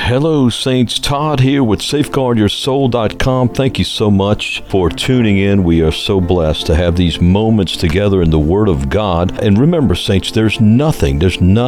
Hello, Saints. Todd here with SafeGuardYourSoul.com. Thank you so much for tuning in. We are so blessed to have these moments together in the Word of God. And remember, Saints, there's nothing,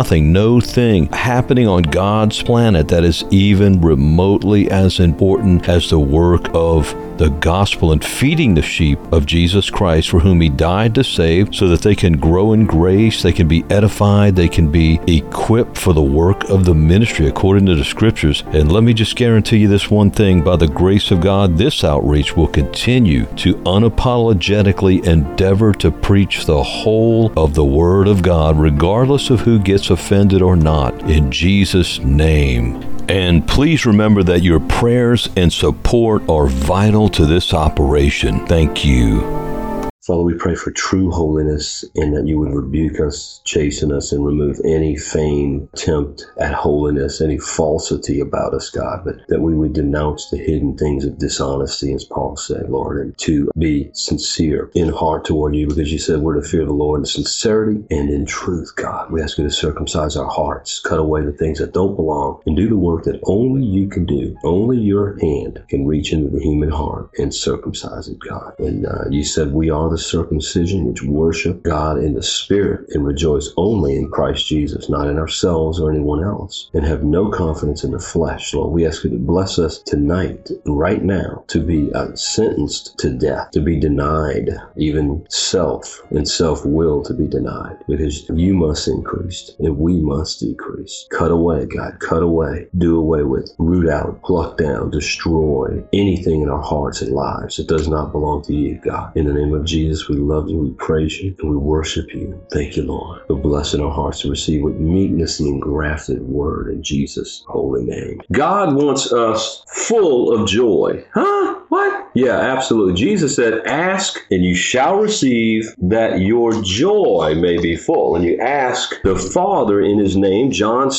no thing happening on God's planet that is even remotely as important as the work of the gospel and feeding the sheep of Jesus Christ, for whom He died to save, so that they can grow in grace, they can be edified, they can be equipped for the work of the ministry according to the Scriptures. And let me just guarantee you this one thing: by the grace of God, this outreach will continue to unapologetically endeavor to preach the whole of the Word of God, regardless of who gets offended or not, in Jesus' name. And please remember that your prayers and support are vital to this operation. Thank you. Father, we pray for true holiness, and that you would rebuke us, chasten us, and remove any vain attempt at holiness, any falsity about us, God, but that we would denounce the hidden things of dishonesty, as Paul said, Lord, and to be sincere in heart toward you, because you said we're to fear the Lord in sincerity and in truth, God. We ask you to circumcise our hearts, cut away the things that don't belong, and do the work that only you can do. Only your hand can reach into the human heart and circumcise it, God. And you said we are the circumcision which worship God in the Spirit and rejoice only in Christ Jesus, not in ourselves or anyone else, and have no confidence in the flesh. Lord, we ask you to bless us tonight, right now, to be sentenced to death, to be denied, even self and self-will to be denied, because you must increase and we must decrease. Cut away, God, cut away, do away with, root out, pluck down, destroy anything in our hearts and lives that does not belong to you, God. In the name of Jesus, we love you, we praise you, and we worship you. Thank you, Lord, for blessing our hearts to receive with meekness the engrafted word in Jesus' holy name. God wants us full of joy. Huh? What? Yeah, absolutely. Jesus said, ask and you shall receive, that your joy may be full. And you ask the Father in his name, John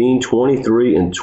16:23 and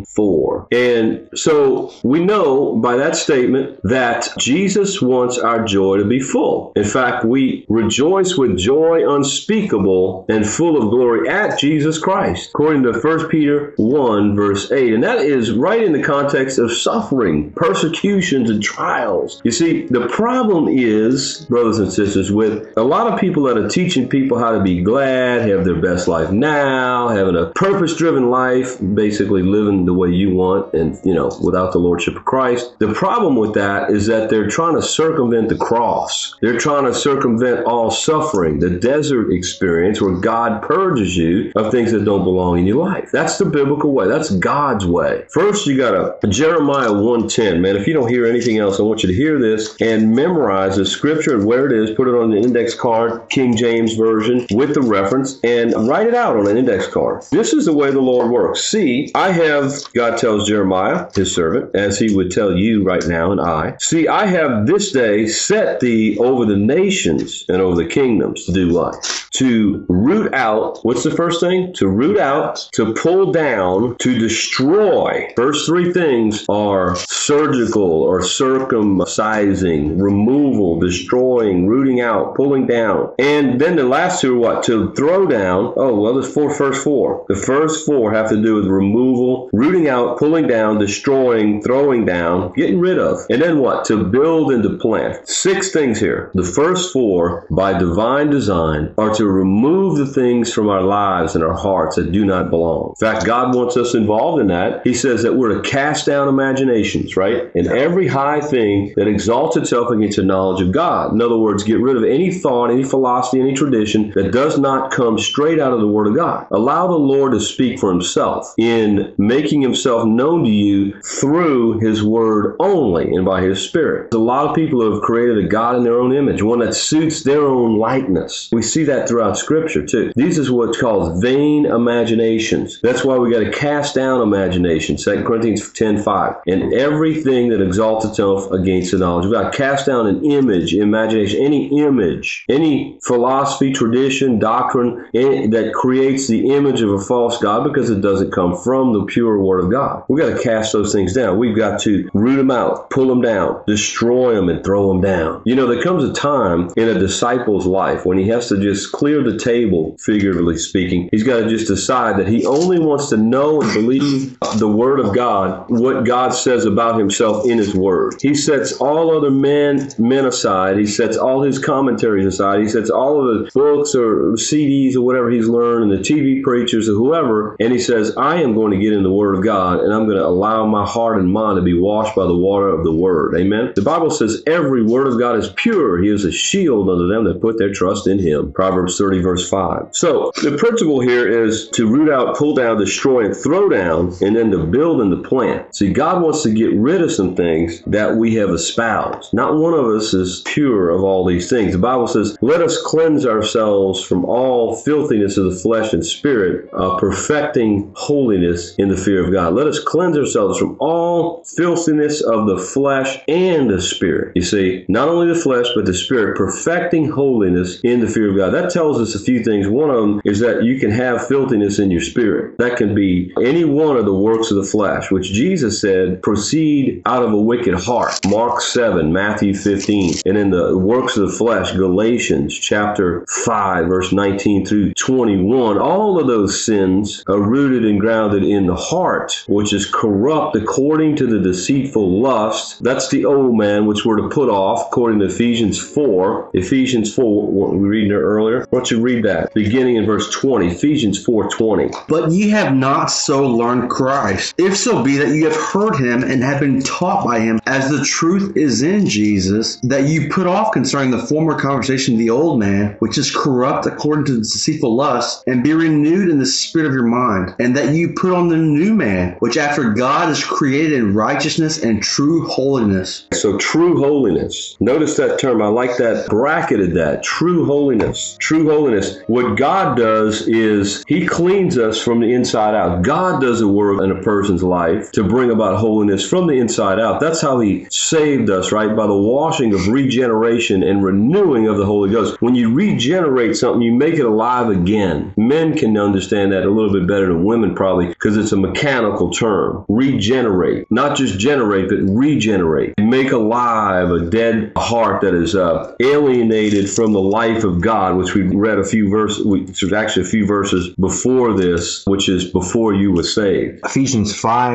24. And so we know by that statement that Jesus wants our joy to be full. In fact, we rejoice with joy unspeakable and full of glory at Jesus Christ, according to 1 Peter 1, verse 8. And that is right in the context of suffering, persecutions, and trials. You see, the problem is, brothers and sisters, with a lot of people that are teaching people how to be glad, have their best life now, having a purpose-driven life, basically living the way you want and, without the Lordship of Christ. The problem with that is that they're trying to circumvent the cross. They're trying to circumvent all suffering, the desert experience where God purges you of things that don't belong in your life. That's the biblical way. That's God's way. First, you got Jeremiah 1:10. Man, if you don't hear anything else, I want you to hear this and memorize the scripture and where it is. Put it on the index card, King James Version, with the reference, and write it out on an index card. This is the way the Lord works. See, God tells Jeremiah, his servant, as he would tell you right now and I, see, I have this day set thee over the nations and over the kingdoms to do what? To root out. What's the first thing? To root out, to pull down, to destroy. First three things are surgical or circumcising, removal, destroying, rooting out, pulling down. And then the last two are what? To throw down. Oh, well, the first four. The first four have to do with removal, rooting out, pulling down, destroying, throwing down, getting rid of. And then what? To build and to plant. 6 things here. The first 4, by divine design, are to remove the things from our lives and our hearts that do not belong. In fact, God wants us involved in that. He says that we're to cast down imaginations, right? And every high thing that exalts itself against the knowledge of God. In other words, get rid of any thought, any philosophy, any tradition that does not come straight out of the Word of God. Allow the Lord to speak for himself in making himself known to you through his Word only and by his Spirit. There's a lot of people who have created a God in their own image, one that suits their own likeness. We see that throughout Scripture too. These is what's called vain imaginations. That's why we got to cast down imagination. 2 Corinthians 10:5. And everything that exalts itself yourself against the knowledge of God. Cast down an image, imagination, any image, any philosophy, tradition, doctrine that creates the image of a false God, because it doesn't come from the pure Word of God. We've got to cast those things down. We've got to root them out, pull them down, destroy them, and throw them down. You know, there comes a time in a disciple's life when he has to just clear the table, figuratively speaking. He's got to just decide that he only wants to know and believe the Word of God, what God says about himself in his Word. He sets all other men aside. He sets all his commentaries aside. He sets all of the books or CDs or whatever he's learned, and the TV preachers or whoever, and he says, I am going to get in the Word of God, and I'm going to allow my heart and mind to be washed by the water of the Word. Amen? The Bible says every word of God is pure. He is a shield unto them that put their trust in him. Proverbs 30, verse 5. So the principle here is to root out, pull down, destroy, and throw down, and then to build and to plant. See, God wants to get rid of some things that we have espoused. Not one of us is pure of all these things. The Bible says, let us cleanse ourselves from all filthiness of the flesh and spirit, perfecting holiness in the fear of God. Let us cleanse ourselves from all filthiness of the flesh and the spirit. You see, not only the flesh, but the spirit, perfecting holiness in the fear of God. That tells us a few things. One of them is that you can have filthiness in your spirit. That can be any one of the works of the flesh, which Jesus said proceed out of a wicked heart. Mark 7, Matthew 15. And in the works of the flesh, Galatians chapter 5, verse 19 through 21. All of those sins are rooted and grounded in the heart, which is corrupt according to the deceitful lust. That's the old man, which we're to put off, according to Ephesians 4. Ephesians 4, what we read there earlier. Why don't you read that? Beginning in verse 20. Ephesians 4:20. But ye have not so learned Christ, if so be that you have heard him and have been taught by him, as the truth is in Jesus, that you put off concerning the former conversation the old man, which is corrupt according to the deceitful lust, and be renewed in the spirit of your mind, and that you put on the new man, which after God is created in righteousness and true holiness. So true holiness. Notice that term. I like that. Bracketed that. True holiness. True holiness. What God does is he cleans us from the inside out. God does a work in a person's life to bring about holiness from the inside out. That's how he saved us, right? By the washing of regeneration and renewing of the Holy Ghost. When you regenerate something, you make it alive again. Men can understand that a little bit better than women probably, because it's a mechanical term. Regenerate. Not just generate, but regenerate. Make alive a dead heart that is alienated from the life of God, which we read a few verses before this, which is before you were saved. Ephesians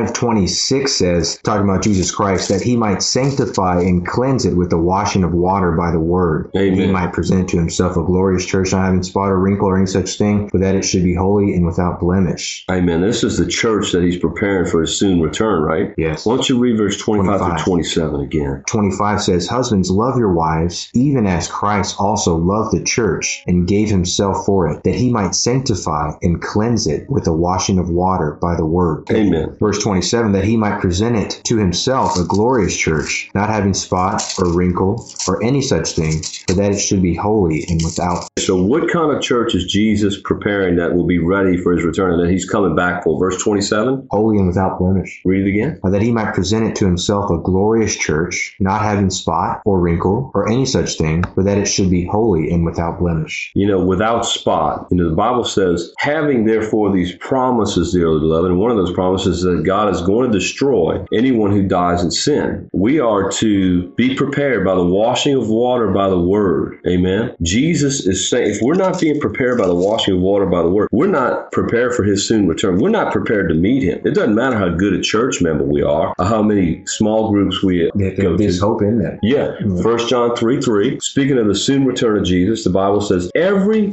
5:26 says, talking about Jesus Christ, that he might sanctify and cleanse it with the washing of water by the word. Amen. He might present to himself a glorious church, not having spot or wrinkle or any such thing, but that it should be holy and without blemish. Amen. This is the church that he's preparing for his soon return, right? Yes. Why don't you read verse 25 through 27 again? 25 says, husbands, love your wives, even as Christ also loved the church and gave himself for it, that he might sanctify and cleanse it with the washing of water by the word. Amen. Verse 27, that he might present it to himself a glorious church, not having spot or wrinkle or any such thing, but that it should be holy and without. So what kind of church is Jesus preparing that will be ready for his return and that he's coming back for? Verse 27? Holy and without blemish. Read it again. That he might present it to himself a glorious church, not having spot or wrinkle or any such thing, but that it should be holy and without blemish. You know, without spot. You know, the Bible says, having therefore these promises, dearly beloved, and one of those promises is that God is going to destroy anyone who dies in sin. We are to be prepared by the washing of water by the word. Amen. Jesus is saying, if we're not being prepared by the washing of water by the word, we're not prepared for his soon return. We're not prepared to meet him. It doesn't matter how good a church member we are, or how many small groups we go to. There's hope in that. Yeah. 1 John 3:3. Speaking of the soon return of Jesus, the Bible says, every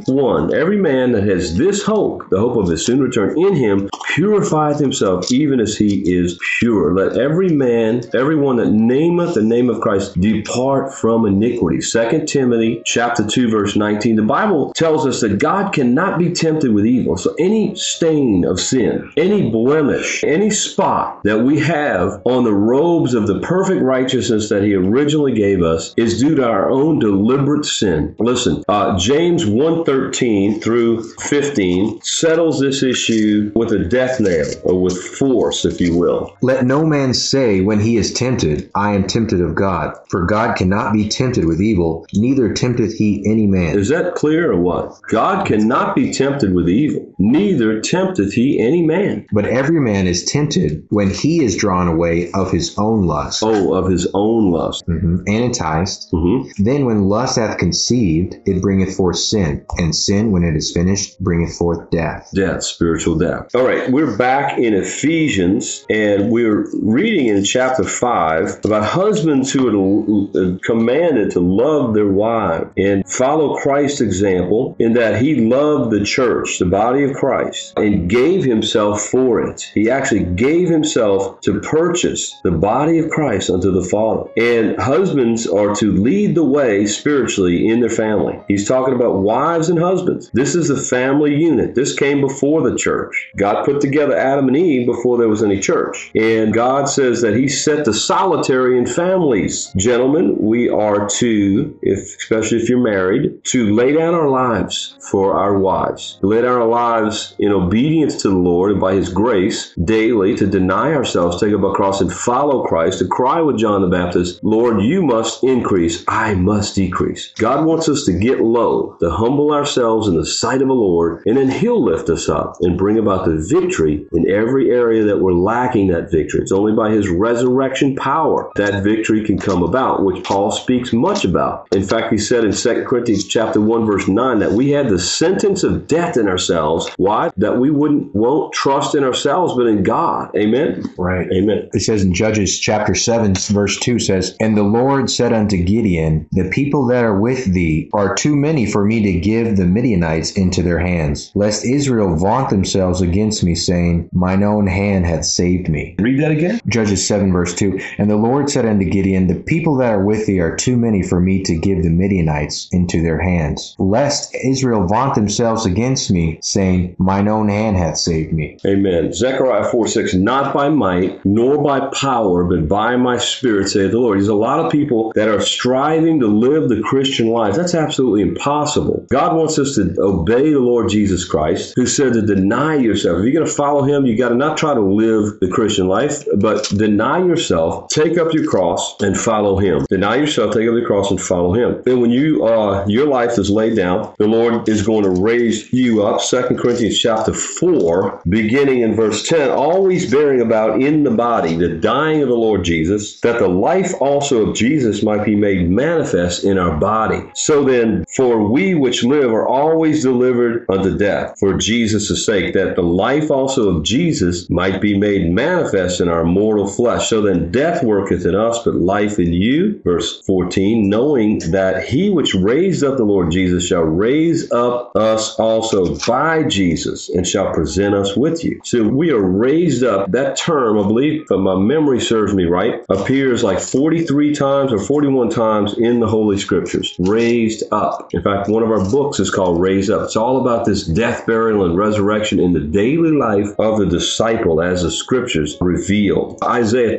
man that has this hope, the hope of his soon return in him, purifieth himself even as he is pure. Let everyone that nameth the name of Christ depart from iniquity. 2 Timothy chapter 2 verse 19. The Bible tells us that God cannot be tempted with evil. So any stain of sin, any blemish, any spot that we have on the robes of the perfect righteousness that he originally gave us is due to our own deliberate sin. Listen, James 1:13 through 15 settles this issue with a death nail, or with force, if you will. Let no man say when he is tempted, tempted, I am tempted of God. For God cannot be tempted with evil, neither tempteth he any man. Is that clear or what? God cannot be tempted with evil, neither tempteth he any man. But every man is tempted when he is drawn away of his own lust. Oh, of his own lust. And enticed. Then when lust hath conceived, it bringeth forth sin. And sin, when it is finished, bringeth forth death. Death, spiritual death. All right, we're back in Ephesians, and we're reading in chapter 5 about husbands who are commanded to love their wives and follow Christ's example in that he loved the church, the body of Christ, and gave himself for it. He actually gave himself to purchase the body of Christ unto the Father. And husbands are to lead the way spiritually in their family. He's talking about wives and husbands. This is the family unit. This came before the church. God put together Adam and Eve before there was any church. And God says that he set the solitary in families. Gentlemen, we are to, especially if you're married, to lay down our lives for our wives. Lay down our lives in obedience to the Lord and by his grace daily, to deny ourselves, take up a cross and follow Christ, to cry with John the Baptist, Lord, you must increase, I must decrease. God wants us to get low, to humble ourselves in the sight of the Lord, and then he'll lift us up and bring about the victory in every area that we're lacking that victory. It's only by his resurrection power that victory can come about, which Paul speaks much about. In fact, he said in 2 Corinthians chapter 1, verse 9, that we had the sentence of death in ourselves. Why? That we won't trust in ourselves, but in God. Amen? Right. Amen. It says in Judges chapter 7, verse 2 says, And the Lord said unto Gideon, The people that are with thee are too many for me to give the Midianites into their hands, lest Israel vaunt themselves against me, saying, Mine own hand hath saved me. Read that again. Judges 7, verse 2. And the Lord said unto Gideon, The people that are with thee are too many for me to give the Midianites into their hands, lest Israel vaunt themselves against me, saying, Mine own hand hath saved me. Amen. Zechariah 4:6, not by might, nor by power, but by my spirit, saith the Lord. There's a lot of people that are striving to live the Christian life. That's absolutely impossible. God wants us to obey the Lord Jesus Christ, who said to deny yourself. If you're going to follow him, you got to not try to live the Christian life, but deny yourself, take up your cross, and follow him. Deny yourself, take up your cross, and follow him. And when your life is laid down, the Lord is going to raise you up. 2 Corinthians chapter 4, beginning in verse 10, always bearing about in the body the dying of the Lord Jesus, that the life also of Jesus might be made manifest in our body. So then, for we which live are always delivered unto death, for Jesus' sake, that the life also of Jesus might be made manifest in our mortal flesh. So then, death worketh in us, but life in you. Verse 14, knowing that he which raised up the Lord Jesus shall raise up us also by Jesus, and shall present us with you. So we are raised up. That term, I believe, if my memory serves me right, appears like 43 times or 41 times in the Holy Scriptures. Raised up. In fact, one of our books is called Raised Up. It's all about this death, burial, and resurrection in the daily life of the disciple as the Scriptures reveal. Isaiah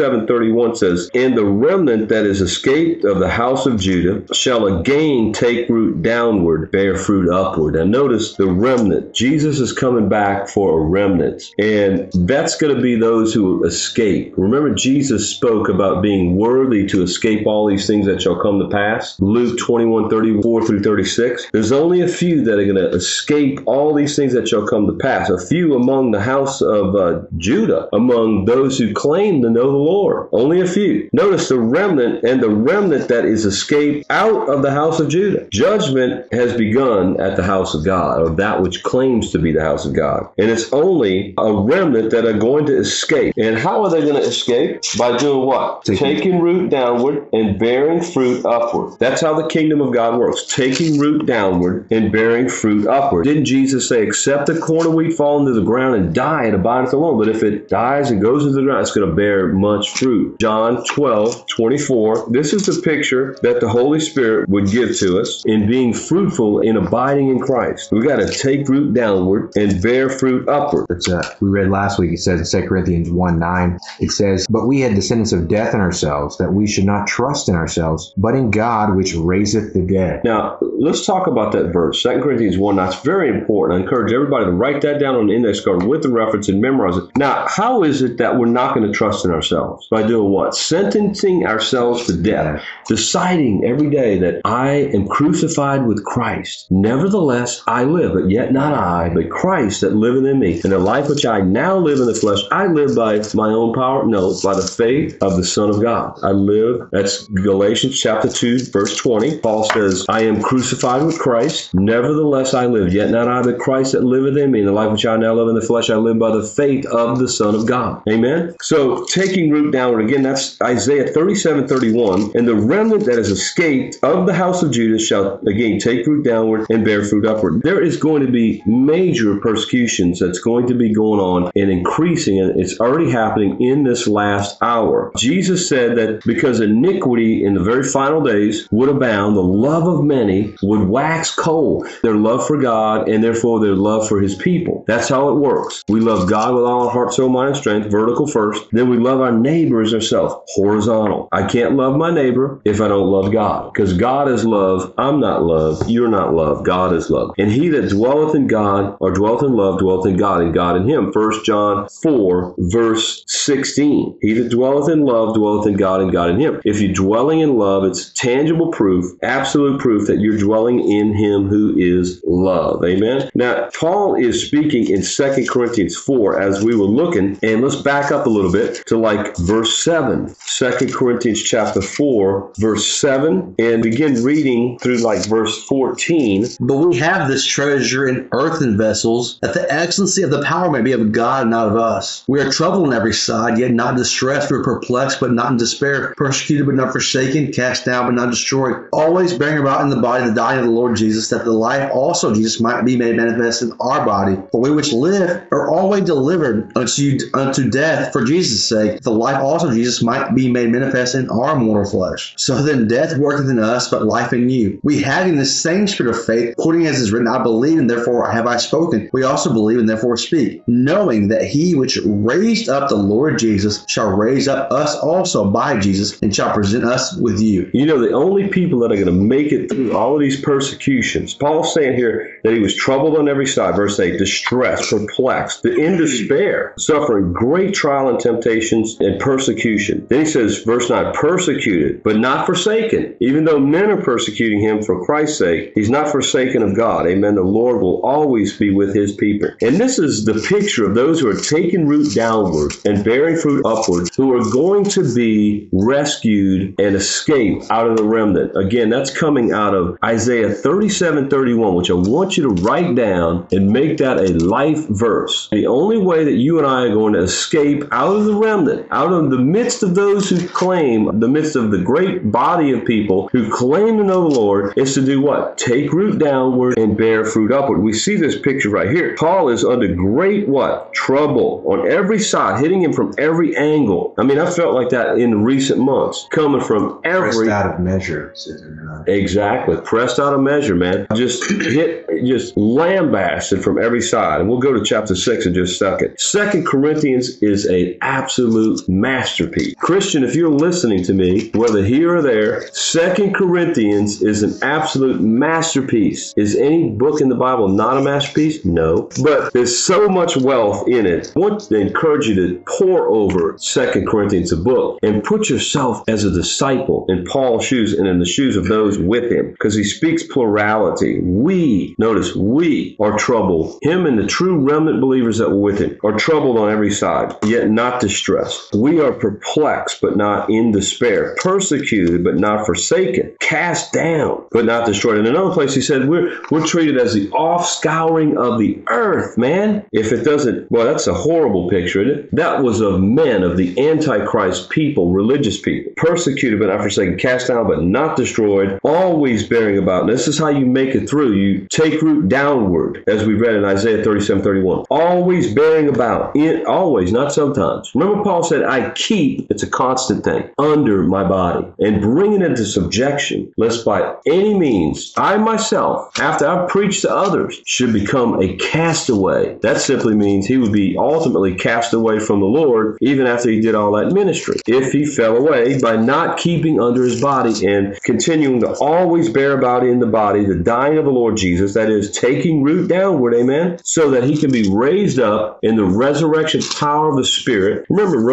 37:31 says, And the remnant that is escaped of the house of Judah shall again take root downward, bear fruit upward. And notice the remnant. Jesus is coming back for a remnant. And that's going to be those who escape. Remember, Jesus spoke about being worthy to escape all these things that shall come to pass. Luke 21:34 through 36. There's only a few that are going to escape all these things that shall come to pass. A few among the house of Judah, among those who claim to know the Lord. Only a few. Notice the remnant, and the remnant that is escaped out of the house of Judah. Judgment has begun at the house of God, or that which claims to be the house of God. And it's only a remnant that are going to escape. And how are they going to escape? By doing what? Taking root downward and bearing fruit upward. That's how the kingdom of God works. Taking root downward and bearing fruit upward. Didn't Jesus say, except the corn of wheat fall into the ground and die, it abideth alone. But if it dies and goes into the ground, it's going to bear much fruit. John 12:24. This is the picture that the Holy Spirit would give to us in being fruitful in abiding in Christ. We got to take root downward and bear fruit upward. That's we read last week. It says in 2 Corinthians 1:9, it says, But we had descendants of death in ourselves, that we should not trust in ourselves, but in God which raiseth the dead. Now, let's talk about that verse. 2 Corinthians 1, that's very important. I encourage everybody to write that down on the index card with the reference and memorize it. Now, how is it that we're not going to trust in ourselves? By doing what? Sentencing ourselves to death. Deciding every day that I am crucified with Christ. Nevertheless, I live, but yet not I, but Christ that liveth in me. And the life which I now live in the flesh, I live by my own power? No, by the faith of the Son of God. I live, that's Galatians chapter 2, verse 20. Paul says, I am crucified with Christ. Nevertheless, I live, yet not I, but Christ that liveth in me. And the life which I now live in the flesh, I live by the faith of the Son of God. Amen? So, taking root downward, again, that's Isaiah 37:31. And the remnant that has escaped of the house of Judah shall, again, take root downward and bear fruit upward. There is going to be major persecutions that's going to be going on and increasing, and it's already happening in this last hour. Jesus said that because iniquity in the very final days would abound, the love of many would wax cold. Their love for God and therefore their love for his people. That's how it works. We love God with all our heart, soul, mind, and strength, vertical first. Then we love our neighbor as ourselves, horizontal. I can't love my neighbor if I don't love God, because God is love. I'm not love. You're not love. God is love. And he that dwelleth in God, or dwelleth in love, dwelleth in God, and God in him. 1 John 4, verse 16. He that dwelleth in love, dwelleth in God, and God in him. If you're dwelling in love, it's tangible proof, absolute proof that you're dwelling in him who is love. Amen? Now, Paul is speaking in 2 Corinthians 4 as we were looking, and let's back up a little bit to like verse 7. 2 Corinthians chapter 4, verse 7, and begin reading through like verse 14. But we have this treasure in earthen vessels, that the excellency of the power may be of God and not of us. We are troubled on every side, yet not distressed. We are perplexed, but not in despair. Persecuted, but not forsaken. Cast down, but not destroyed. Always bearing about in the body the dying of the Lord Jesus, that the life also of Jesus might be made manifest in our body. For we which live are always delivered unto death for Jesus' sake, that the life also of Jesus might be made manifest in our mortal flesh. So then death worketh in us, but life in you. We having the same spirit of faith, according as is written, I believe, and therefore have I spoken. We also believe, and therefore speak, knowing that he which raised up the Lord Jesus shall raise up us also by Jesus, and shall present us with you. You know, the only people that are going to make it through all of these persecutions, Paul's saying here that he was troubled on every side, verse 8, distressed, perplexed, in despair, suffering great trial and temptations and persecution. Then he says, verse 9, persecuted, but not forsaken. Even though men are persecuting him for Christ's sake, he's not forsaken of God. Amen. The Lord will always be with his people. And this is the picture of those who are taking root downward and bearing fruit upward, who are going to be rescued and escape out of the remnant. Again, that's coming out of Isaiah 37:31, which I want you to write down and make that a life verse. The only way that you and I are going to escape out of the remnant, out of the midst of those who claim, the midst of the great body of people who claim to know the Lord, is to do what? Take root downward and bear fruit upward. We see this picture right here. Paul is under great what? Trouble on every side, hitting him from every angle. I mean, I felt like that in recent months, coming from every... Pressed out of measure. Exactly. Pressed out of measure, man. Just lambasted from every side. And we'll go to chapter 6 in just a second. 2 Corinthians is an absolute masterpiece. Christian, if you're listening to me, whether here or there, 2 Corinthians is an absolute masterpiece. Is any book in the Bible not a masterpiece? No. But there's so much wealth in it. I want to encourage you to pour over 2 Corinthians, a book, and put yourself as a disciple in Paul's shoes and in the shoes of those with him, because he speaks plurality. We are troubled. Him and the true remnant believers that were with him are troubled on every side, yet not distressed. We are perplexed, but not in despair. Persecuted, but not forsaken. Cast down, but not destroyed. In another place, he said, we're treated as the offscouring of the earth, man. If it doesn't, well, that's a horrible picture, isn't it? That was of men, of the Antichrist people, religious people. Persecuted, but not forsaken. Cast down, but not destroyed. Always bearing about. And this is how you make it through. You take root downward, as we read in Isaiah 37:31. Always bearing about. Always, not sometimes. Remember Paul said, I keep, it's a constant thing, under my body, and bring it into subjection, lest by any means I myself, after I've preached to others, should become a castaway. That simply means he would be ultimately cast away from the Lord, even after he did all that ministry, if he fell away by not keeping under his body and continuing to always bear about in the body the dying of the Lord Jesus, that is, taking root downward, amen, so that he can be raised up in the resurrection power of the Spirit. Remember Romans 8:11.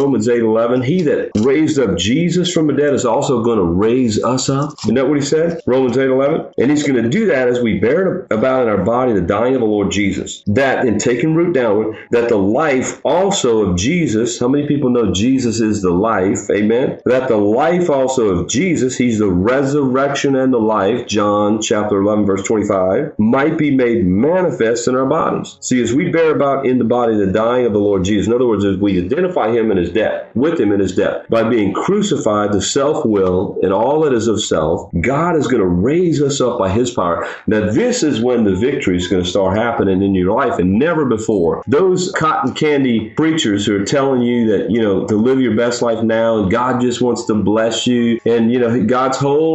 8:11, he that raised up Jesus from the dead is also going to raise us up. Isn't that what he said? Romans 8:11. And he's going to do that as we bear about in our body the dying of the Lord Jesus. That, in taking root downward, that the life also of Jesus, how many people know Jesus is the life? Amen. That the life also of Jesus, he's the resurrection and the life, John chapter 11, verse 25, might be made manifest in our bodies. See, as we bear about in the body the dying of the Lord Jesus, in other words, as we identify him in his death, with him in his death, by being crucified to self-will and all that is of self, God is going to raise us up by his power. Now, this is when the victory is going to start happening in your life, and never before. Those cotton candy preachers who are telling you that, to live your best life now, and God just wants to bless you, and, God's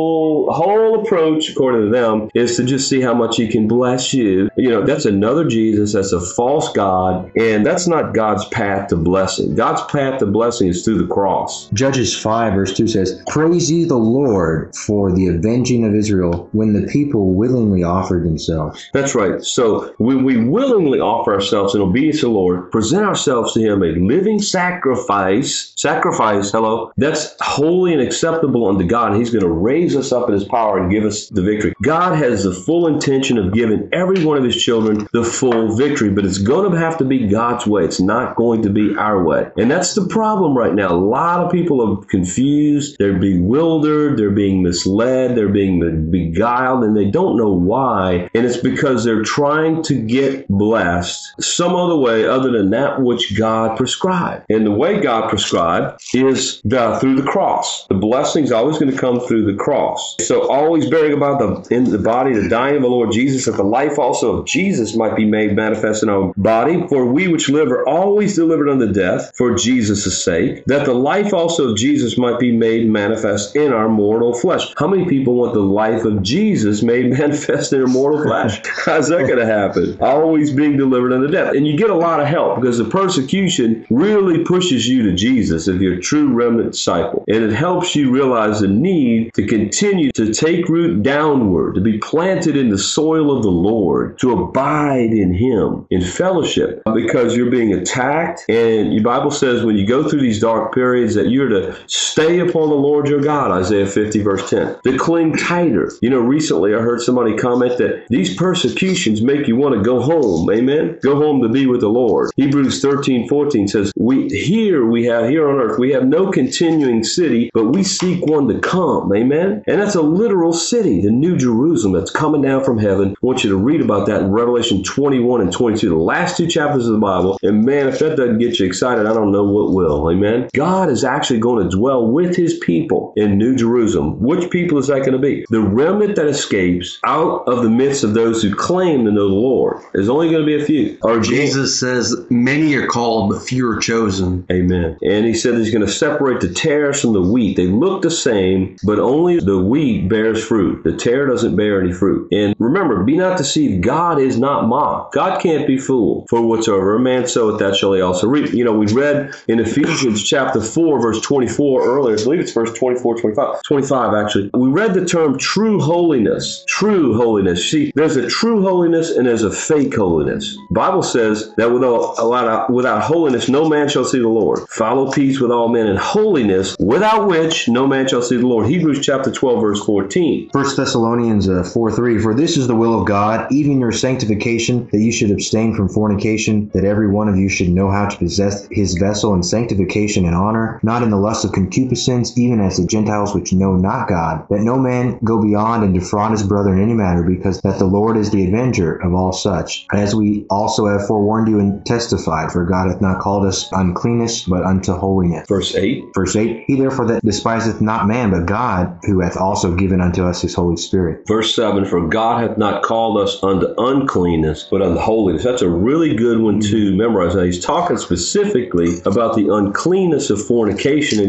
whole approach, according to them, is to just see how much he can bless you. That's another Jesus. That's a false God, and that's not God's path to blessing. God's path to blessing is through the cross. Judges 5 verse 2 says, "Praise ye the Lord for the avenging of Israel, when the people willingly offered themselves." That's right. So when we willingly offer ourselves in obedience to the Lord, present ourselves to him a living sacrifice, hello, that's holy and acceptable unto God, and he's going to raise us up in his power and give us the victory. God has the full intention of giving every one of his children the full victory, but it's going to have to be God's way. It's not going to be our way. And that's the problem right now. A lot of people are confused. They're bewildered. They're being misled. They're being beguiled, and they don't know why. And it's because they're trying to get blessed some other way other than that which God prescribed. And the way God prescribed is through the cross. The blessing's always going to come through the cross. So always bearing about in the body the dying of the Lord Jesus, that the life also of Jesus might be made manifest in our body. For we which live are always delivered unto death for Jesus' sake, that the life also of Jesus might be made manifest in our mortal flesh. How many people want the life of Jesus made manifest in their mortal flesh? How's that going to happen? Always being delivered unto death. And you get a lot of help, because the persecution really pushes you to Jesus if you're a true remnant disciple. And it helps you realize the need to continue to take root downward, to be planted in the soil of the Lord, to abide in him, in fellowship, because you're being attacked. And your Bible says when you go through these dark periods that you're to stay upon the Lord your God, Isaiah 50 verse 10, to cling tighter. Recently I heard somebody comment that these persecutions make you want to go home. Amen. Go home to be with the Lord. Hebrews 13:14 says, here on earth, we have no continuing city, but we seek one to come. Amen. And that's a literal city, the New Jerusalem that's coming down from heaven. I want you to read about that in Revelation 21 and 22, the last two chapters of the Bible. And man, if that doesn't get you excited, I don't know what will. Amen. God is actually going to dwell with his people in New Jerusalem. Which people is that going to be? The remnant that escapes out of the midst of those who claim to know the Lord. There's only going to be a few. Jesus says, many are called, but few are chosen. Amen. And he said he's going to separate the tares from the wheat. They look the same, but only the wheat bears fruit. The tare doesn't bear any fruit. And remember, be not deceived. God is not mocked. God can't be fooled. For whatsoever a man soweth, that shall he also reap. We read in Ephesians chapter 4, verse 24 earlier. I believe it's verse 24, 25 actually. We read the term true holiness. True holiness. See, there's a true holiness and there's a fake holiness. The Bible says that without holiness, no man shall see the Lord. Follow peace with all men, and holiness, without which no man shall see the Lord. Hebrews chapter 12, verse 14. 1 Thessalonians 4:3, "For this is the will of God, even your sanctification, that you should abstain from fornication, that every one of you should know how to possess his vessel in sanctification and honor, not in the lust of concupiscence, even as the Gentiles which know not God, that no man go beyond and defraud his brother in any matter, because that the Lord is the avenger of all such. As we also have forewarned you and testified, for God hath not called us uncleanness, but unto holiness." Verse 8. Verse 8, "He therefore that despiseth not man, but God, who hath also given unto us his Holy Spirit." Verse 7, "For God hath not called us unto uncleanness, but unto holiness." That's a really good one to memorize. Now, he's talking specifically about the uncleanness of fornication, and he even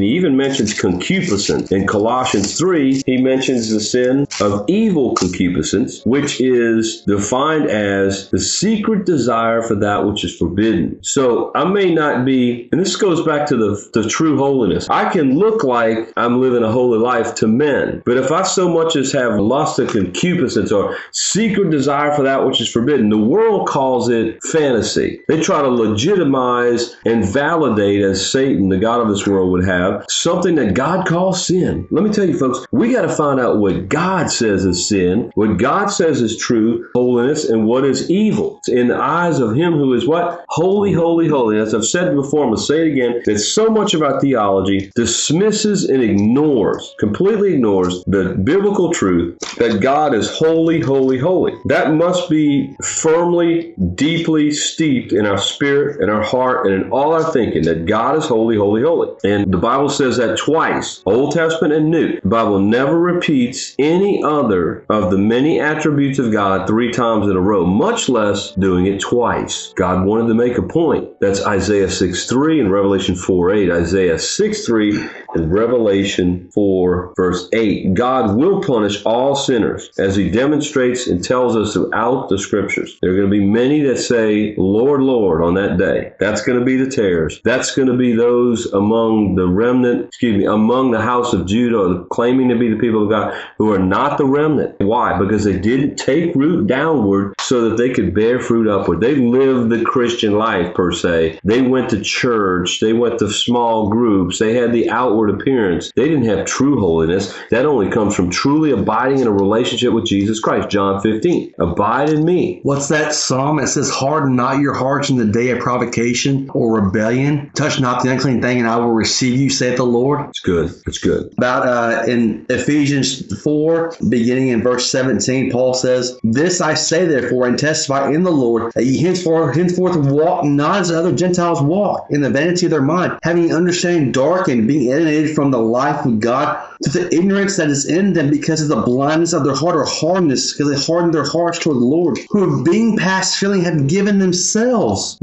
mentions concupiscence. In Colossians 3, he mentions the sin of evil concupiscence, which is defined as the secret desire for that which is forbidden. So I may not be, and this goes back to the true holiness. I can look like I'm living a holy life to men, but if I so much as have lust of concupiscence or secret desire for that which is forbidden, the world calls it fantasy. They try to legitimize and validate, as Satan, the god of this world, would have, something that God calls sin. Let me tell you, folks, we got to find out what God says is sin, what God says is true holiness, and what is evil in the eyes of him who is what? Holy, holy, holy. As I've said before, I'm going to say it again, that so much of our theology dismisses and completely ignores the biblical truth that God is holy, holy, holy. That must be firmly, deeply steeped in our spirit, in our heart, and in all our thinking, that God is holy, holy, holy. And the Bible says that twice, Old Testament and New. The Bible never repeats any other of the many attributes of God 3 times in a row, much less doing it twice. God wanted to make a point. That's Isaiah 6:3 and Revelation 4:8. Isaiah 6:3 and Revelation 4 verse 8. God will punish all sinners, as he demonstrates and tells us throughout the scriptures. There are going to be many that say, Lord, Lord, on that day. That's going to be the tares. That's going to be those among the remnant, among the house of Judah, claiming to be the people of God, who are not the remnant. Why? Because they didn't take root downward so that they could bear fruit upward. They lived the Christian life, per se. They went to church. They went to small groups. They had the outward appearance. They didn't have true holiness. That only comes from truly abiding in a relationship with Jesus Christ. John 15. Abide in me. What's that psalm? It says, harden not your hearts in the day of provocation or rebellion. Touch not the unclean thing, and I will receive you, saith the Lord. It's good. It's good. About in Ephesians 4, beginning in verse 17, Paul says, this I say therefore, and testify in the Lord, that ye henceforth walk not as other Gentiles walk, in the vanity of their mind, having understanding darkened, being alienated from the life of God, to the ignorance that is in them because of the blindness of their heart, or hardness, because they hardened their hearts toward the Lord, who being past feeling have given themselves.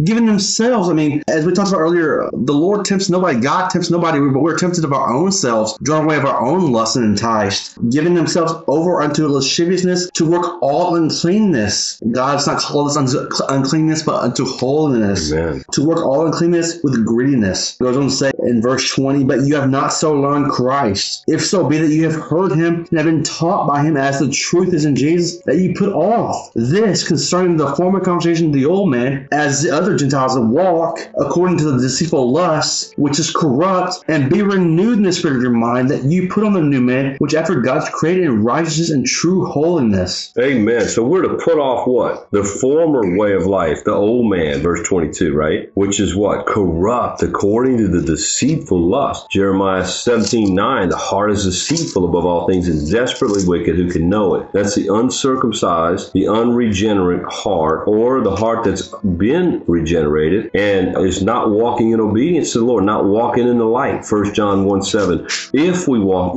I mean, as we talked about earlier, the Lord tempts nobody, God tempts nobody, but we're tempted of our own selves, drawn away of our own lust and enticed, giving themselves over unto lasciviousness, to work all uncleanness. God's not called us unto uncleanness, but unto holiness. Amen. To work all uncleanness with greediness. It goes on to say in verse 20, but you have not so learned Christ. If so be that you have heard him and have been taught by him, as the truth is in Jesus, that you put off this concerning the former conversation of the old man, as the other Gentiles that walk according to the deceitful lusts, which is corrupt, and be renewed in the spirit of your mind, that you put on the new man, which after God's created in righteousness and true holiness. Amen. So we're to put off what? The former way of life, the old man, verse 22, right? Which is what? Corrupt, according to the deceitful lust. Jeremiah 17:9, the heart is deceitful above all things and desperately wicked, who can know it? That's the uncircumcised, the unregenerate heart, or the heart that's been regenerated and is not walking in obedience to the Lord, not walking in the light. 1 John 1:7. If we walk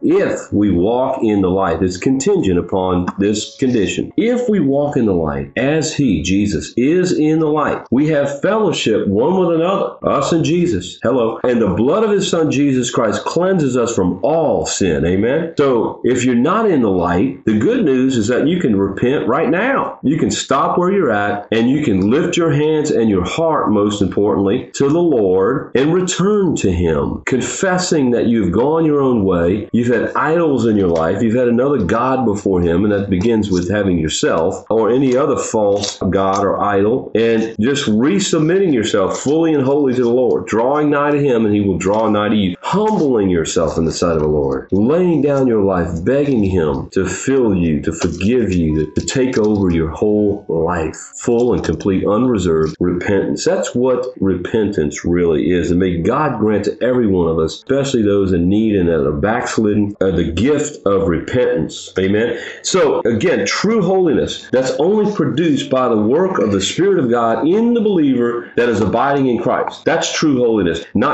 in the light, it's contingent upon this condition. If we walk in the light, as he, Jesus, is in the light, we have fellowship one with another, us and Jesus. Hello. And the blood of his son, Jesus Christ, cleanses us from all sin. Amen. So if you're not in the light, the good news is that you can repent right now. You can stop where you're at, and you can lift your hands and your heart, most importantly, to the Lord and return to him, confessing that you've gone your own way. You've had idols in your life. You've had another God before him, and that begins with having yourself or any other false God or idol, and just resubmitting yourself fully and wholly to the Lord, drawing nigh to him, and he will draw nigh to you, humbling yourself in the sight of the Lord, laying down your life, begging him to fill you, to forgive you, to take over your whole life, full and complete, unreserved repentance. That's what repentance really is. And may God grant to every one of us, especially those in need and that are backslidden, the gift of repentance. Amen. So again, true holiness, that's only produced by the work of the Spirit of God in the believer that is abiding in Christ. That's true holiness, not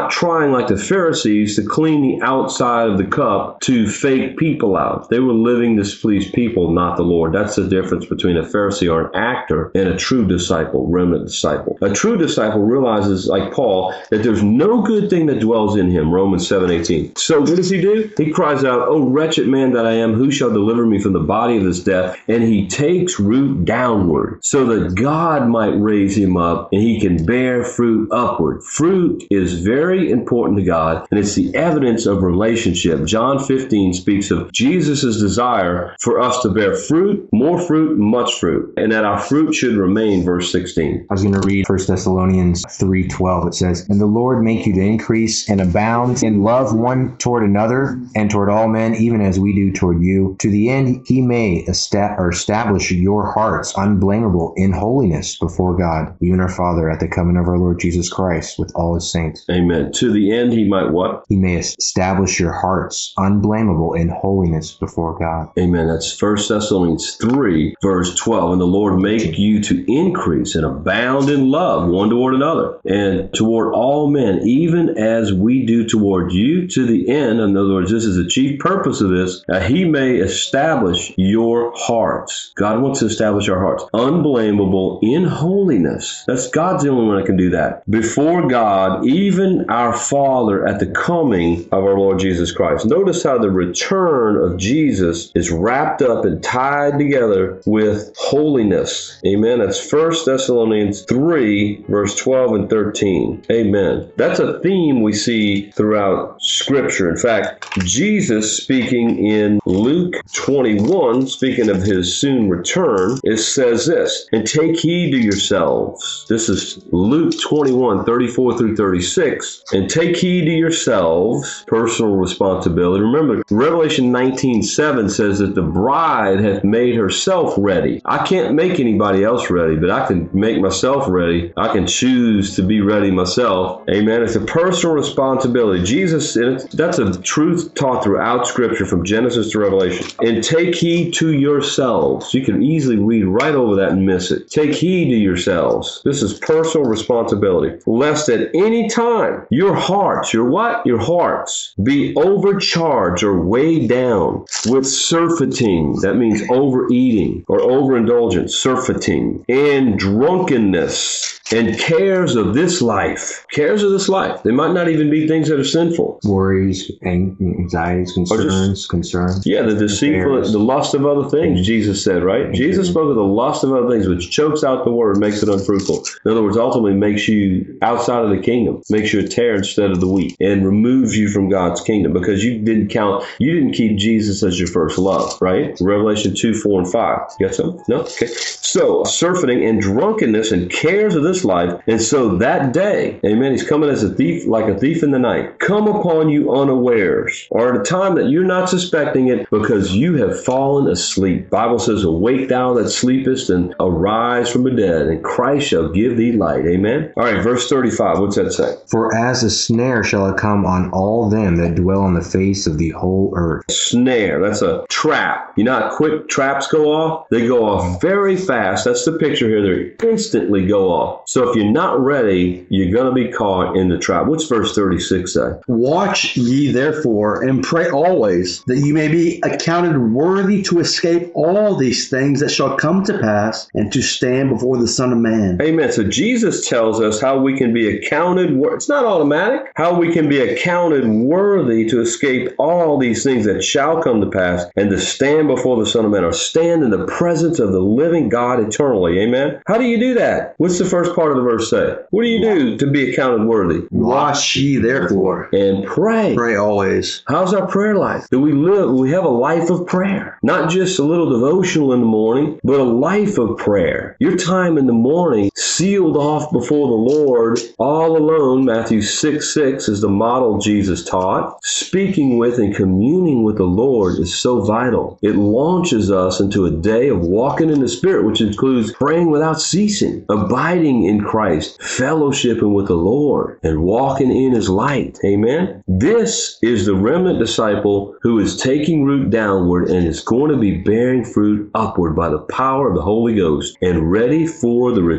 not trying like the Pharisees to clean the outside of the cup to fake people out. They were living to please people, not the Lord. That's the difference between a Pharisee or an actor and a true disciple, remnant disciple. A true disciple realizes, like Paul, that there's no good thing that dwells in him, Romans 7:18. So what does he do? He cries out, "Oh, wretched man that I am, who shall deliver me from the body of this death?" And he takes root downward so that God might raise him up and he can bear fruit upward. Fruit is very important to God, and it's the evidence of relationship. John 15 speaks of Jesus' desire for us to bear fruit, more fruit, much fruit, and that our fruit should remain, verse 16. I was going to read 1 Thessalonians 3:12. It says, "And the Lord make you to increase and abound in love one toward another and toward all men, even as we do toward you, to the end he may establish your hearts unblameable in holiness before God, even our Father, at the coming of our Lord Jesus Christ with all his saints." Amen. To the end he might what? He may establish your hearts unblameable in holiness before God. Amen. That's 1 Thessalonians 3, verse 12. "And the Lord make you to increase and abound in love one toward another and toward all men, even as we do toward you, to the end." In other words, this is the chief purpose of this, that he may establish your hearts. God wants to establish our hearts unblameable in holiness. That's God's the only one that can do that. Before God, even our Father, at the coming of our Lord Jesus Christ. Notice how the return of Jesus is wrapped up and tied together with holiness. Amen. That's 1 Thessalonians 3, verse 12 and 13. Amen. That's a theme we see throughout Scripture. In fact, Jesus, speaking in Luke 21, speaking of his soon return, it says this, "And take heed to yourselves." This is Luke 21, 34 through 36. "And take heed to yourselves," personal responsibility. Remember, Revelation 19:7 says that the bride hath made herself ready. I can't make anybody else ready, but I can make myself ready. I can choose to be ready myself. Amen. It's a personal responsibility. Jesus, that's a truth taught throughout Scripture from Genesis to Revelation. "And take heed to yourselves." You can easily read right over that and miss it. Take heed to yourselves. This is personal responsibility. "Lest at any time your hearts," your what? Your hearts, "be overcharged or weighed down with surfeiting." That means overeating or overindulgence, surfeiting, "and drunkenness and cares of this life." Cares of this life. They might not even be things that are sinful. Worries, anxieties, concerns. Yeah, the deceitful, the lust of other things, Jesus said, right? Jesus spoke of the lust of other things, which chokes out the word, makes it unfruitful. In other words, ultimately makes you outside of the kingdom, makes you a tare instead of the wheat, and removes you from God's kingdom because you didn't keep Jesus as your first love, right? Revelation 2, 4, and 5. You got something? No? Okay. So, surfeiting and drunkenness and cares of this life, and so that day, amen, he's coming as a thief, like a thief in the night, come upon you unawares, or at a time that you're not suspecting it, because you have fallen asleep. Bible says, "Awake thou that sleepest, and arise from the dead, and Christ shall give thee light." Amen. All right, verse 35. What's that say? "For as a snare shall it come on all them that dwell on the face of the whole earth." Snare. That's a trap. You know how quick traps go off? They go off very fast. That's the picture here. They instantly go off. So if you're not ready, you're going to be caught in the trap. What's verse 36 say? "Watch ye therefore, and pray always, that you may be accounted worthy to escape all these things that shall come to pass, and to stand before the Son of Man." Amen. So Jesus tells us how we can be accounted, it's not automatic, how we can be accounted worthy to escape all these things that shall come to pass, and to stand before the Son of Man, or stand in the presence of the living God eternally. Amen. How do you do that? What's the first part of the verse say? What do you do to be accounted worthy? "Watch ye therefore, and pray." pray always. How's our prayer life? Do we have a life of prayer? Not just a little devotional in the morning, but a life of prayer. Your time in the morning sealed off before the Lord, all alone. Matthew 6:6 is the model Jesus taught. Speaking with and communing with the Lord is so vital. It launches us into a day of walking in the Spirit, which includes praying without ceasing, abiding in Christ, fellowshipping with the Lord, and walking in His light. Amen? This is the remnant disciple who is taking root downward and is going to be bearing fruit upward by the power of the Holy Ghost, and ready for the return of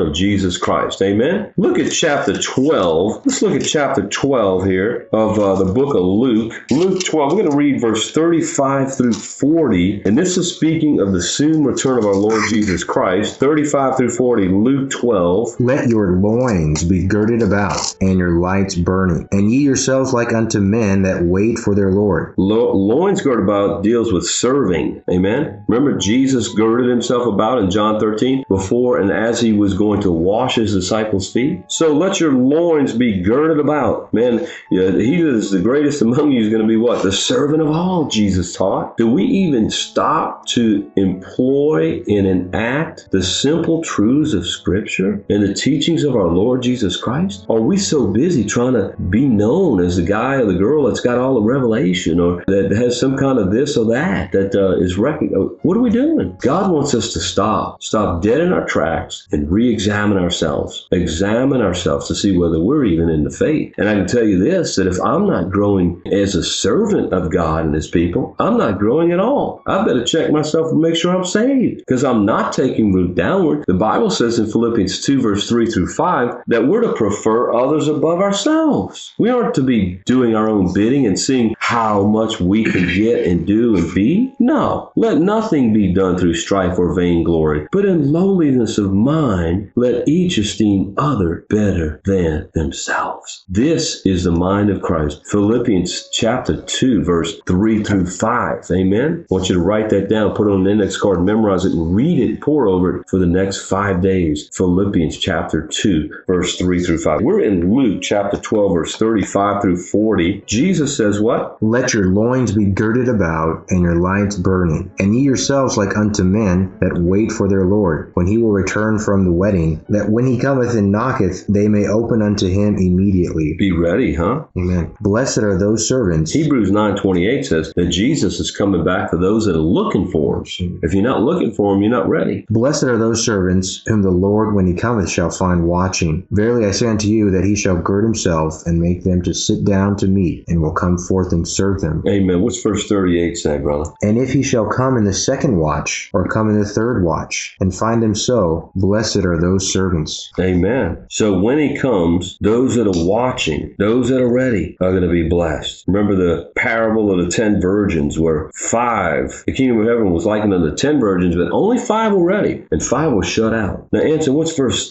Lord Jesus Christ. Amen. Look at chapter 12. Let's look at chapter 12 here of the book of Luke. Luke 12, we're going to read verse 35 through 40. And this is speaking of the soon return of our Lord Jesus Christ. 35 through 40, Luke 12. Let your loins be girded about, and your lights burning, and ye yourselves like unto men that wait for their Lord. Loins girded about deals with serving. Amen. Remember, Jesus girded himself about in John 13 before and as he was going to wash his disciples' feet. So let your loins be girded about. Man, he that is the greatest among you is going to be what? The servant of all, Jesus taught. Do we even stop to employ and enact the simple truths of Scripture and the teachings of our Lord Jesus Christ? Are we so busy trying to be known as the guy or the girl that's got all the revelation, or that has some kind of this or that is recognized? What are we doing? God wants us to stop dead in our tracks and re-examine ourselves. Examine ourselves to see whether we're even in the faith. And I can tell you this, that if I'm not growing as a servant of God and his people, I'm not growing at all. I better check myself and make sure I'm saved, because I'm not taking root downward. The Bible says in Philippians 2 verse 3 through 5 that we're to prefer others above ourselves. We aren't to be doing our own bidding and seeing how much we can get and do and be. No, let nothing be done through strife or vainglory, but in lowliness of mind, let each esteem other better than themselves. This is the mind of Christ. Philippians chapter 2, verse 3 through 5. Amen. I want you to write that down, put it on the index card, memorize it, and read it, pore over it for the next 5 days. Philippians chapter 2, verse 3 through 5. We're in Luke chapter 12, verse 35 through 40. Jesus says what? Let your loins be girded about, and your lights burning, and ye yourselves like unto men that wait for their Lord, when he will return from the wedding, that when he cometh and knocketh, they may open unto him immediately. Be ready, huh? Amen. Blessed are those servants. Hebrews 9:28 says that Jesus is coming back for those that are looking for him. If you're not looking for him, you're not ready. Blessed are those servants whom the Lord, when he cometh, shall find watching. Verily I say unto you, that he shall gird himself, and make them to sit down to meat, and will come forth and serve them. Amen. What's verse 38 say, brother? And if he shall come in the second watch, or come in the third watch, and find them so, blessed are those servants. Amen. So when he comes, those that are watching, those that are ready, are going to be blessed. Remember the parable of the 10 virgins, where 5, the kingdom of heaven was likened unto 10 virgins, but only 5 were ready, and 5 were shut out. Now, Anson, what's verse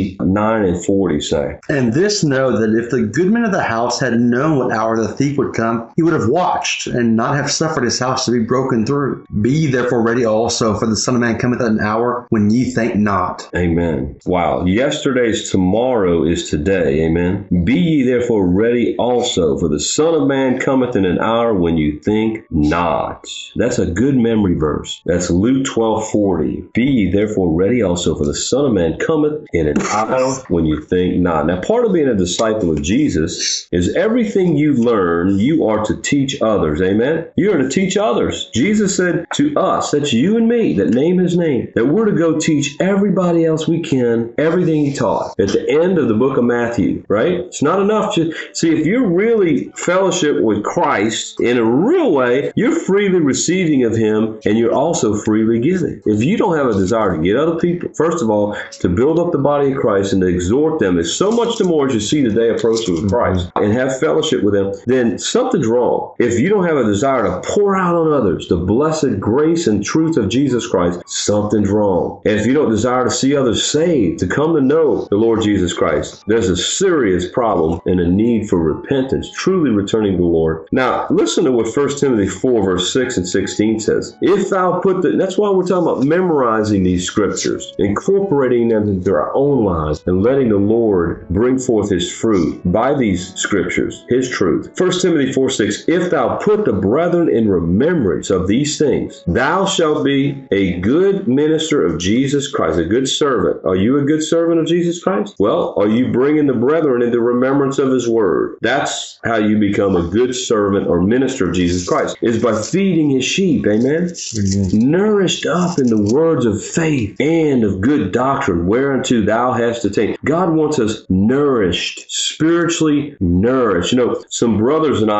39 and 40 say? And this know that if the goodman of the house had known what hour the thief would come, he would have watched, and not have suffered his house to be broken through. Be ye therefore ready also, for the Son of Man cometh at an hour when ye think not. Amen. Wow. Yesterday's tomorrow is today. Amen. Be ye therefore ready also, for the Son of Man cometh in an hour when you think not. That's a good memory verse. That's Luke 12:40. Be ye therefore ready also, for the Son of Man cometh in an hour when you think not. Now, part of being a disciple of Jesus is everything you learn, you are to teach others. Amen. You are to teach others. Jesus said to us, that's you and me that name his name, that we're to go teach everybody else we can everything he taught. At the end of the book of Matthew, right? It's not enough to see if you're really fellowship with Christ in a real way, you're freely receiving of him, and you're also freely giving. If you don't have a desire to get other people, first of all, to build up the body of Christ and to exhort them, there's so much the more as you see the day approaching with Christ and have fellowship with them, then something's wrong. If you don't have a desire to pour out on others the blessed grace and truth of Jesus Christ, something's wrong. And if you don't desire to see others saved, to come to know the Lord Jesus Christ, there's a serious problem and a need for repentance, truly returning to the Lord. Now, listen to what 1 Timothy 4, verse 6 and 16 says. If thou put that's why we're talking about memorizing these scriptures, incorporating them into our own lives, and letting the Lord bring forth his fruit by these scriptures, his truth. 1 Timothy 4, 6, if thou put the brethren in remembrance of these things, thou shalt be a good minister of Jesus Christ, a good servant. Are you a good servant of Jesus Christ? Well, are you bringing the brethren into remembrance of his word? That's how you become a good servant or minister of Jesus Christ, is by feeding his sheep. Amen? Amen. Nourished up in the words of faith and of good doctrine, whereunto thou hast attained. God wants us nourished, spiritually nourished. You know, some brothers and I were talking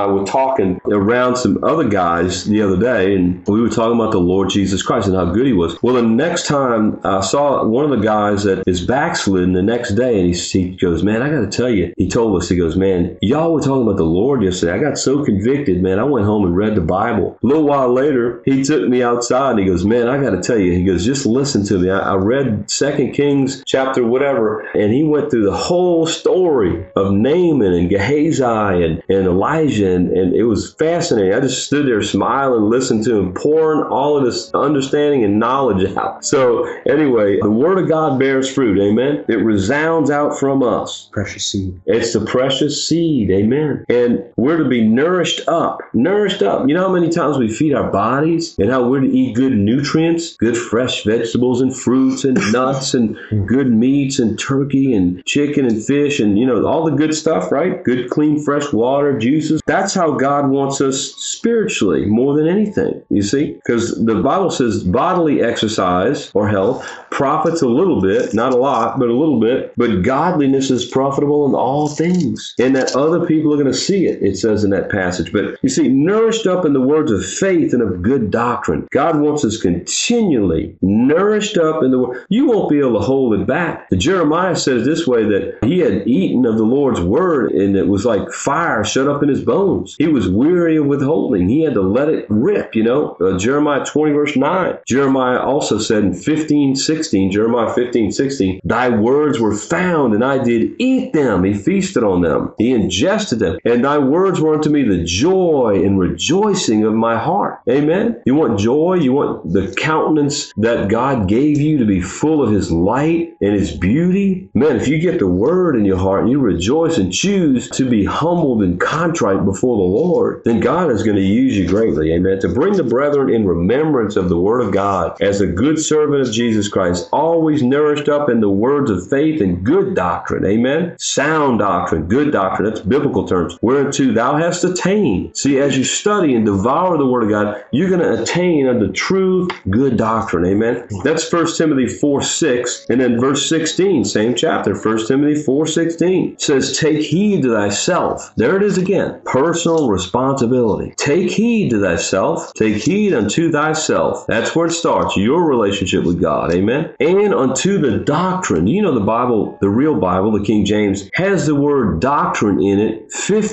talking around some other guys the other day, and we were talking about the Lord Jesus Christ and how good he was. Well, the next time I saw one of the guys that is backslidden the next day, and he goes, man, I got to tell you, he told us, he goes, man, y'all were talking about the Lord yesterday. I got so convicted, man. I went home and read the Bible. A little while later, he took me outside and he goes, man, I got to tell you, he goes, just listen to me. I read 2 Kings chapter whatever, and he went through the whole story of Naaman and Gehazi and Elijah, and it was fascinating. I just stood there smiling, listened to him, pouring all of this understanding and knowledge out. So anyway, the Word of God bears fruit, amen? It resounds out from us. Precious seed. It's the precious seed, amen? And we're to be nourished up. Nourished up. You know how many times we feed our bodies and how we're to eat good nutrients, good fresh vegetables and fruits and nuts and good meats and turkey and chicken and fish and, you know, all the good stuff, right? Good, clean, fresh water, juices. That's how God wants us spiritually more than anything, you see? Because the Bible says bodily exercise or health profits a little bit, not a lot, but a little bit. But godliness is profitable in all things. And that other people are going to see it, it says in that passage. But you see, nourished up in the words of faith and of good doctrine. God wants us continually nourished up in the word. You won't be able to hold it back. Jeremiah says this way, that he had eaten of the Lord's word and it was like fire shut up in his bones. He was weary of withholding. He had to let it rip, you know. Jeremiah 20 verse 9. Jeremiah also said in 15:16, Jeremiah 15:16, thy words were found and I did eat them. He feasted on them. He ingested them. And thy words were unto me the joy and rejoicing of my heart. Amen. You want joy? You want the countenance that God gave you to be full of his light and his beauty? Man, if you get the word in your heart and you rejoice and choose to be humbled and contrite before the Lord, then God is going to use you greatly. Amen. To bring the brethren in remembrance of the word of God as a good servant of Jesus Christ, always nourished up in the words of faith and good doctrine. Amen. Sound doctrine, good doctrine. That's biblical terms. Whereunto thou hast attained. See, as you study and devour the word of God, you're going to attain unto true good doctrine. Amen. That's 1 Timothy 4:6. And then verse 16, same chapter, 1 Timothy 4:16 says, take heed to thyself. There it is again. Personal responsibility. Take heed to thyself. Take heed unto thyself. That's where it starts. Your relationship with God. Amen. And unto the doctrine. You know, the Bible, the real Bible, the King James, has the word doctrine in it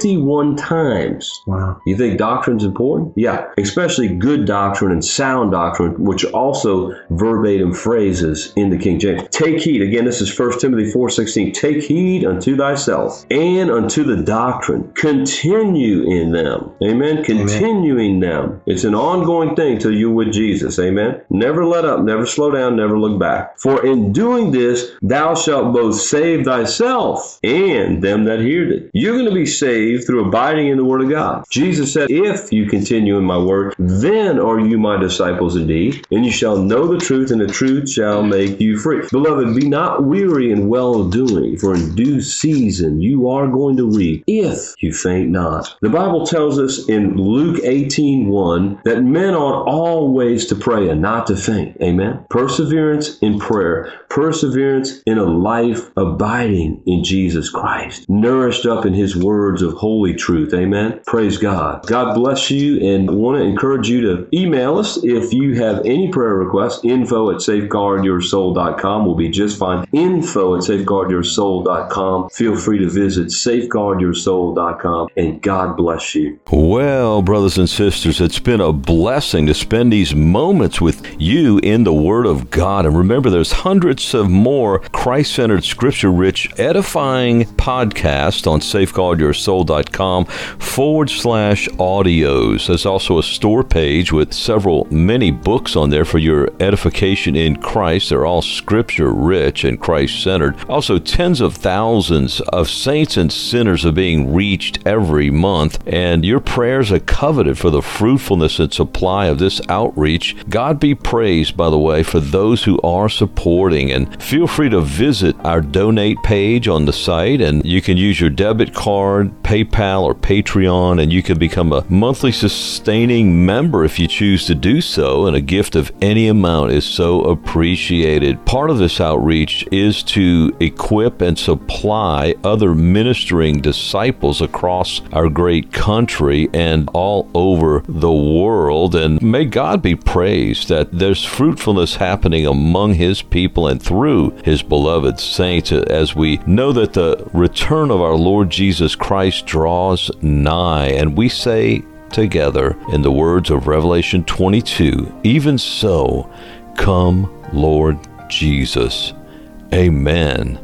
51 times. Wow. You think doctrine's important? Yeah. Especially good doctrine and sound doctrine, which also verbatim phrases in the King James. Take heed. Again, this is 1 Timothy 4:16. Take heed unto thyself and unto the doctrine. Continue in them. Amen. Continuing them. It's an ongoing thing till you're with Jesus. Amen. Never let up, never slow down, never look back. For in doing this, thou shalt both save thyself and them that hear it. You're going to be saved through abiding in the word of God. Jesus said, if you continue in my word, then are you my disciples indeed, and you shall know the truth, and the truth shall make you free. Beloved, be not weary in well-doing, for in due season you are going to reap, if you faint not. The Bible tells us in Luke 18:1 that men ought always to pray and not to faint. Amen. Perseverance in prayer. Perseverance in a life abiding in Jesus Christ. Nourished up in his words of holy truth. Amen. Praise God. God bless you, and I want to encourage you to email us if you have any prayer requests. info@safeguardyoursoul.com will be just fine. info@safeguardyoursoul.com. Feel free to visit safeguardyoursoul.com, and God bless you. Well, brothers and sisters, it's been a blessing to spend these moments with you in the Word of God. And remember, there's hundreds of more Christ-centered, scripture-rich, edifying podcasts on safeguardyoursoul.com/audios. There's also a store page with many books on there for your edification in Christ. They're all scripture-rich and Christ-centered. Also, tens of thousands of saints and sinners are being reached every month, and your prayers are coveted for the fruitfulness and supply of this outreach. God be praised, by the way, for those who are supporting, and feel free to visit our donate page on the site, and you can use your debit card, PayPal, or Patreon, and you can become a monthly sustaining member if you choose to do so, and a gift of any amount is so appreciated. Part of this outreach is to equip and supply other ministering disciples across our great country and all over the world. And may God be praised that there's fruitfulness happening among His people and through His beloved saints, as we know that the return of our Lord Jesus Christ draws nigh. And we say together in the words of Revelation 22, even so, come, Lord Jesus. Amen